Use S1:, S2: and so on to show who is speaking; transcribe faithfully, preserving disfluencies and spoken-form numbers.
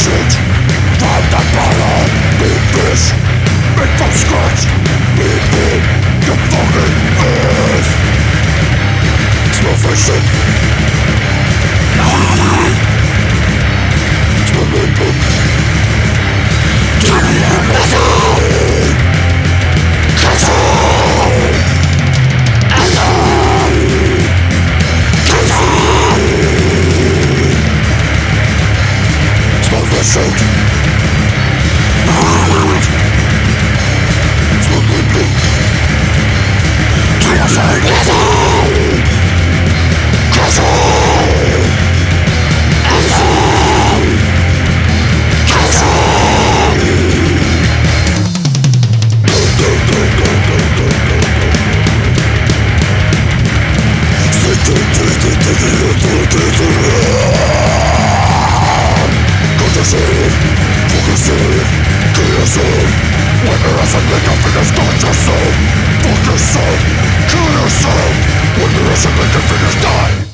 S1: shit from the bottom. Beat this, made from scratch. Beat beat, you fucking ass. Smell fiction. Smell beat beat. Turn it up, let's go. Catch on. Catch on. Catch on. Smell fiction. Smell beat beat. Turn it up, let's go. Catch on. Catch on. Catch on. When you're as a nigga, finish, start yourself. Fuck yourself, kill yourself. When you're as a nigga, finish, die.